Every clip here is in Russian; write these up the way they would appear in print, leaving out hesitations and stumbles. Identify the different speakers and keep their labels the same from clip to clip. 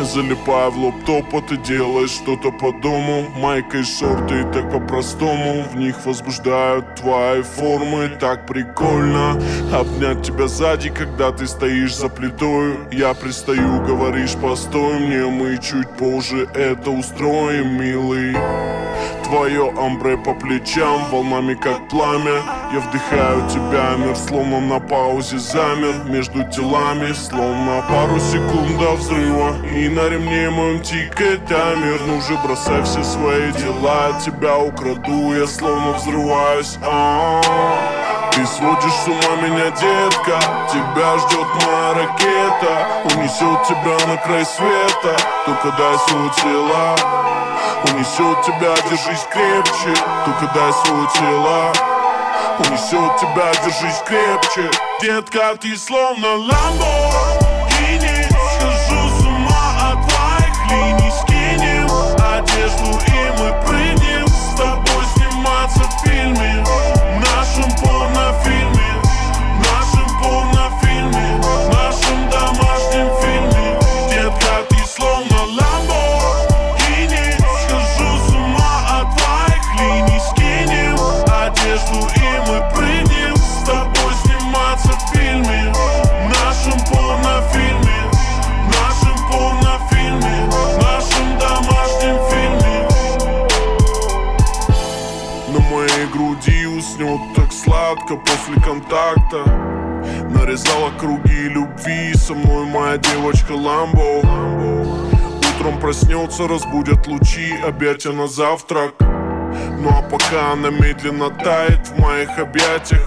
Speaker 1: залипая в лоптоп, а ты делаешь что-то по дому. Майка и шорты, и так по-простому. В них возбуждают твои формы. Так прикольно обнять тебя сзади, когда ты стоишь за плитою. Я пристаю, говоришь, постой мне, мы чуть позже это устроим, милый. Твое амбре по плечам, волнами как пламя. Я вдыхаю тебя, мир словно на паузе замер. Между телами, словно пару секунд до взрыва. И на ремне моем тикает таймер. Ну же, бросай все свои дела, тебя украду, я словно взрываюсь. Ты сводишь с ума меня, детка. Тебя ждет моя ракета. Унесет тебя на край света. Только дай свое тело. Унесет тебя, держись крепче. Только дай свое тело. Унесет тебя, держись крепче. Детка, ты словно Ламборгини. Схожу с ума от твоих линий. Скинем одежду и мы прыгнем с тобой сниматься в фильме. В нашем порнофильме. В нашем порнофильме. В нашем домашнем фильме. Детка, ты словно Ламборгини. Схожу с ума от твоих линий. Скинем одежду и мы прыгнем с тобой сниматься в фильме. В нашем порнофильме. В нашем порнофильме. В нашем домашнем фильме. На моей груди уснет так сладко после контакта. Нарезала круги любви, со мной моя девочка Ламбо. Утром проснется, разбудят лучи, объятия на завтрак. Ну а пока она медленно тает в моих объятиях.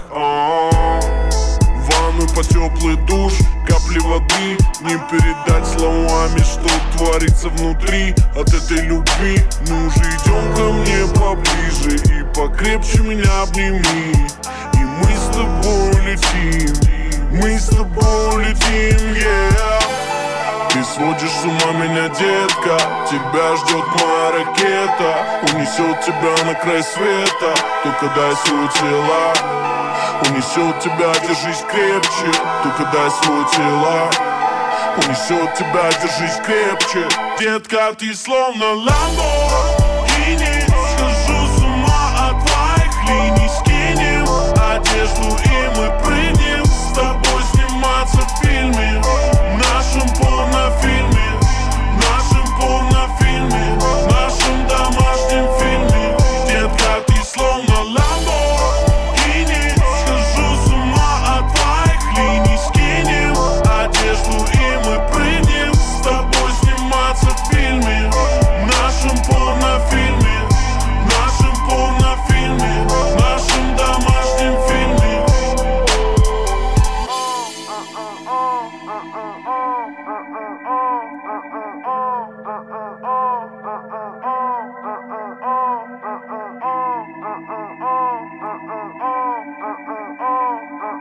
Speaker 1: В ванну по теплый душ, капли воды. Не передать словами, что творится внутри от этой любви. Ну же, идем ко мне поближе и покрепче меня обними. И мы с тобой летим, мы с тобой летим, yeah. Ты сводишь с ума меня, детка. Тебя ждет моя ракета. Унесет тебя на край света. Только дай свое тело. Унесет тебя, держись крепче. Только дай свое тело. Унесет тебя, держись крепче. Детка, ты словно Ламборгини. Схожу с ума от твоих линий. Скинем одежду и мы прыгнем с тобой сниматься в фильме. В нашем порнофильме. В нашем порнофильме. В нашем домашнем фильме. Детка, ты словно Ламборгини. Схожу с ума от твоих линий. Скинем одежду и мы прыгнем с тобой сниматься в фильме. В нашем порнофильме. В нашем порнофильме. В нашем домашнем фильме.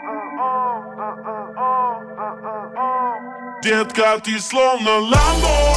Speaker 1: Детка, ты словно Ламбо.